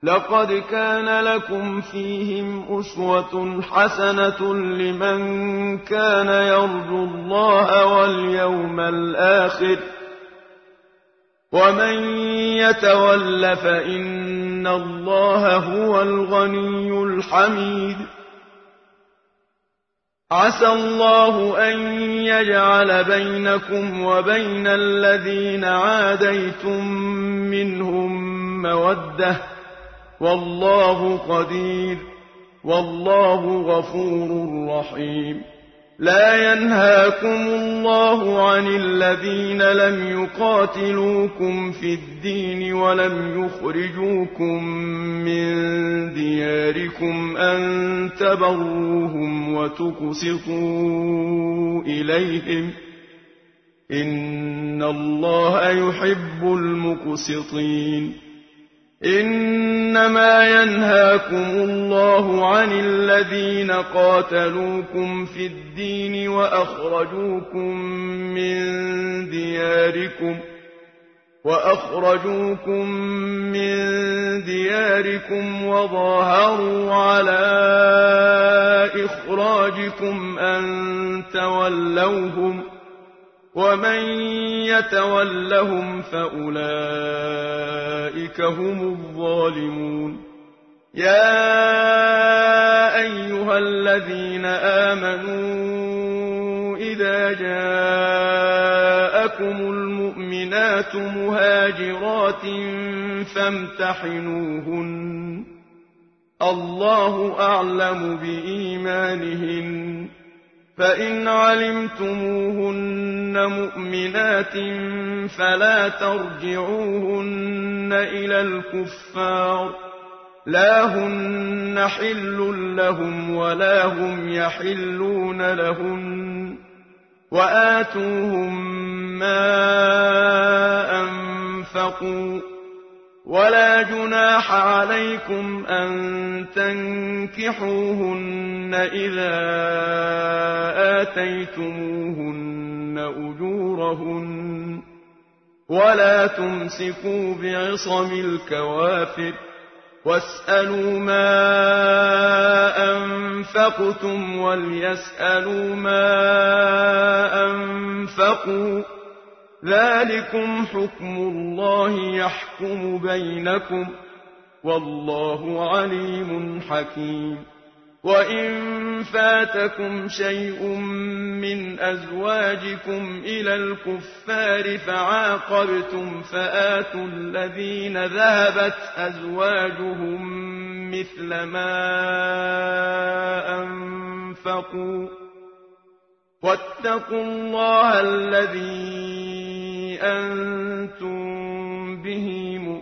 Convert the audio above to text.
لقد كان لكم فيهم أسوة حسنة لمن كان يرجو الله واليوم الآخر ومن يتول فإن الله هو الغني الحميد عسى الله أن يجعل بينكم وبين الذين عاديتم منهم مودة والله قدير والله غفور رحيم لا ينهاكم الله عن الذين لم يقاتلوكم في الدين ولم يخرجوكم من دياركم أن تبروهم وتقسطوا إليهم إن الله يحب المقسطين إنما ينهاكم الله عن الذين قاتلوكم في الدين وأخرجوكم من دياركم وظاهروا على إخراجكم أن تولوهم ومن يتولهم فأولئك هم الظالمون يا أيها الذين آمنوا إذا جاءكم المؤمنات مهاجرات فامتحنوهن الله أعلم بإيمانهن فإن علمتموهن مؤمنات فلا ترجعوهن إلى الكفار لا هن حل لهم ولا هم يحلون لهن وآتوهم ما أنفقوا ولا جناح عليكم أن تنكحوهن إذا آتيتموهن أجورهن ولا تمسكوا بعصم الكوافر واسألوا ما أنفقتم وليسألوا ما أنفقوا ذلكم حكم الله يحكم بينكم والله عليم حكيم وإن فاتكم شيء من أزواجكم إلى الكفار فعاقبتم فآتوا الذين ذهبت أزواجهم مثل ما أنفقوا واتقوا الله الذي أنتم به